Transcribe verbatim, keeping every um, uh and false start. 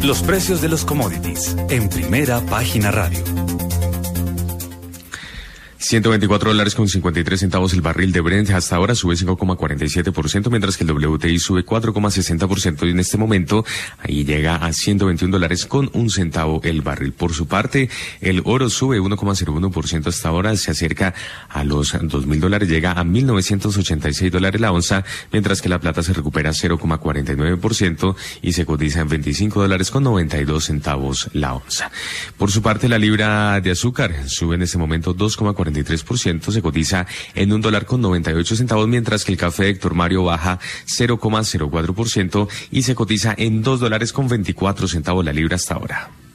Los precios de los commodities en Primera Página Radio. ciento veinticuatro dólares con cincuenta y tres centavos el barril de Brent. Hasta ahora sube cinco coma cuarenta y siete por ciento, mientras que el W T I sube cuatro coma sesenta por ciento y en este momento ahí llega a ciento veintiún dólares con un centavo el barril. Por su parte, el oro sube uno coma cero uno por ciento hasta ahora, se acerca a los dos mil dólares, llega a mil novecientos ochenta y seis dólares la onza, mientras que la plata se recupera cero coma cuarenta y nueve por ciento y se cotiza en veinticinco dólares con noventa y dos centavos la onza. Por su parte, la libra de azúcar sube en este momento dos coma cuarenta y tres por ciento, se cotiza en un dólar con noventa y ocho centavos, mientras que el café de Héctor Mario baja cero coma cero cuatro por ciento y se cotiza en dos dólares con veinticuatro centavos la libra hasta ahora.